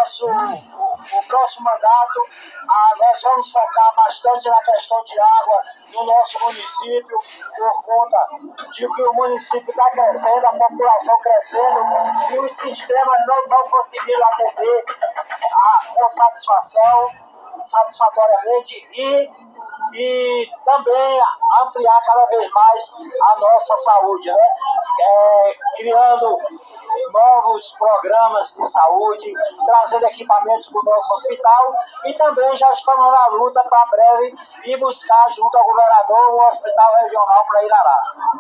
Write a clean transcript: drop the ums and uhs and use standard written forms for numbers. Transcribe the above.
o próximo mandato, nós vamos focar bastante na questão de água no nosso município, por conta de que o município está crescendo, a população crescendo, e os sistemas não conseguiram atender com satisfatoriamente e também ampliar cada vez mais a nossa saúde, né? Criando novos programas de saúde, trazendo equipamentos para o nosso hospital, e também já estamos na luta para breve ir buscar junto ao governador um hospital regional para Irará.